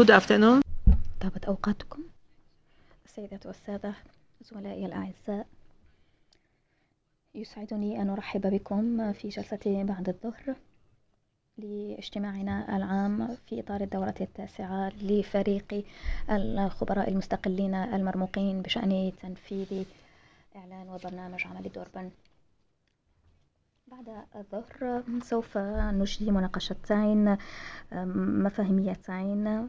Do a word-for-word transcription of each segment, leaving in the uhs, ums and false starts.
Good afternoon. طابت أوقاتكم. السيدات والسادة، زملائي الأعزاء، يسعدني أن أرحب بكم في جلسة بعد الظهر لاجتماعنا العام في إطار الدورة التاسعة لفريق الخبراء المستقلين المرموقين بشأن تنفيذ إعلان وبرنامج عمل دوربن. بعد الظهر سوف نجري مناقشتين مفاهيميتين.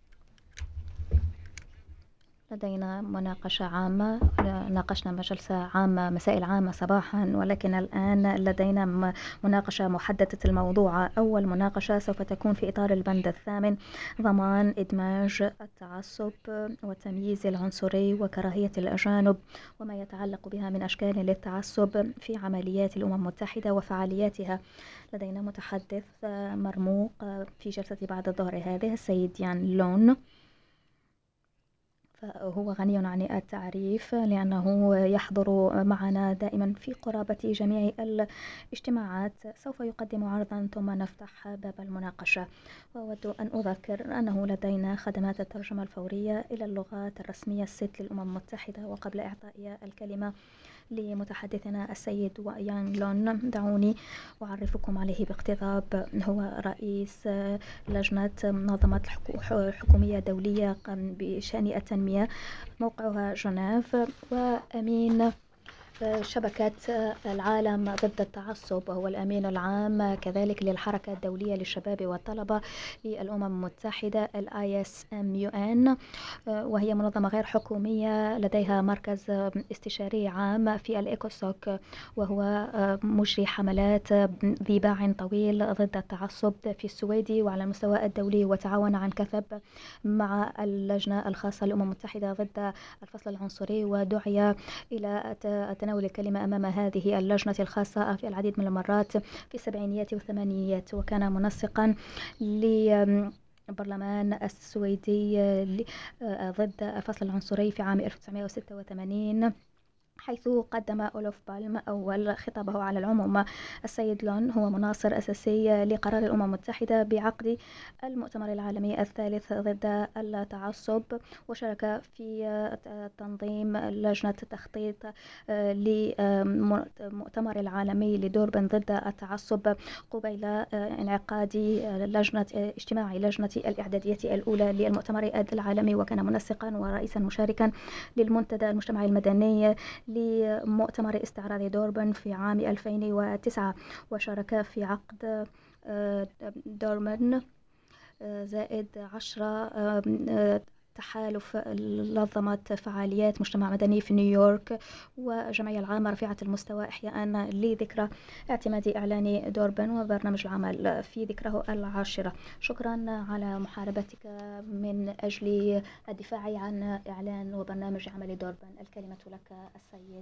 لدينا مناقشة عامة، ناقشنا جلسة عامة مسائل عامة صباحا، ولكن الآن لدينا مناقشة محددة الموضوع. أول مناقشة سوف تكون في إطار البند الثامن، ضمان إدماج التعصب والتمييز العنصري وكراهية الأجانب وما يتعلق بها من أشكال للتعصب في عمليات الأمم المتحدة وفعالياتها. لدينا متحدث مرموق في جلسة بعد الظهر هذه، السيد يان لون، فهو غني عن التعريف لأنه يحضر معنا دائما في قرابة جميع الاجتماعات. سوف يقدم عرضا ثم نفتح باب المناقشة. وأود أن أذكر أنه لدينا خدمات الترجمة الفورية إلى اللغات الرسمية الست للأمم المتحدة. وقبل إعطاء الكلمة لمتحدثنا السيد يان لون، دعوني أعرفكم عليه باقتضاب. هو رئيس لجنة منظمة حكومية دولية بشأن التنمية موقعها جنيف، وأمين شبكة العالم ضد التعصب، وهو الأمين العام كذلك للحركة الدولية للشباب والطلبة للأمم المتحدة ال آي إس إم يو إن، وهي منظمة غير حكومية لديها مركز استشاري عام في الإيكوسوك، وهو مجري حملات ذي باع طويل ضد التعصب في السويد وعلى المستوى الدولي، وتعاون عن كثب مع اللجنة الخاصة للأمم المتحدة ضد الفصل العنصري، ودعي إلى تناول الكلمة أمام هذه اللجنة الخاصة في العديد من المرات في السبعينيات والثمانينيات، وكان منسقا للبرلمان السويدي ضد الفصل العنصري في عام ألف وتسعمائة وستة وثمانين، حيث قدم أولوف بالم أول خطابه على العموم. السيد لون هو مناصر أساسي لقرار الأمم المتحدة بعقد المؤتمر العالمي الثالث ضد التعصب، وشارك في تنظيم لجنة التخطيط للمؤتمر العالمي لدوربن ضد التعصب قبيل انعقاد لجنة اجتماع لجنة الإعدادية الأولى للمؤتمر العالمي، وكان منسقا ورئيسا مشاركا للمنتدى المجتمع المدني لمؤتمر استعراض دوربن في عام ألفين وتسعة، وشارك في عقد دوربن زائد عشرة تحالف نظمت فعاليات مجتمع مدني في نيويورك وجمعية العامة رفيعة المستوى إحياء لذكرى اعتماد إعلان دوربن وبرنامج العمل في ذكره العاشرة. شكرا على محاربتك من أجل الدفاع عن إعلان وبرنامج عمل دوربن. الكلمة لك السيد